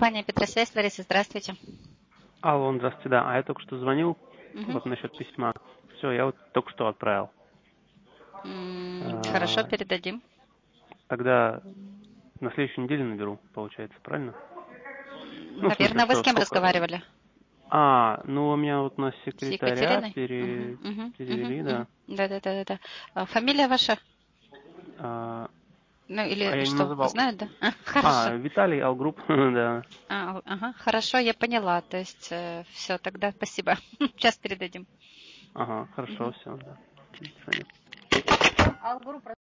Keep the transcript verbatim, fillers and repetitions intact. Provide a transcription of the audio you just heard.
Компания Петросвязь, Лариса, здравствуйте. Алло, здравствуйте, да. А я только что звонил, Мгм. вот насчет письма. Все, я вот только что отправил. М, Хорошо, А, передадим. Тогда на следующей неделе наберу, получается, правильно? М, Ну, в смысле, Наверное, вы с что, кем сколько... разговаривали? А, ну, у меня вот на С секретаря Екатериной? Мгм, пере... мгм, мгм, перевели, мгм. да. Да, да, да, да, да. А фамилия ваша? А, Ну, а или я не что, называл. знают, да? А, хорошо. А, Виталий Алгрупп, да. А, ага, хорошо, я поняла. То есть, все, тогда спасибо. Сейчас передадим. Ага, хорошо, Мгм. все, да. До свидания.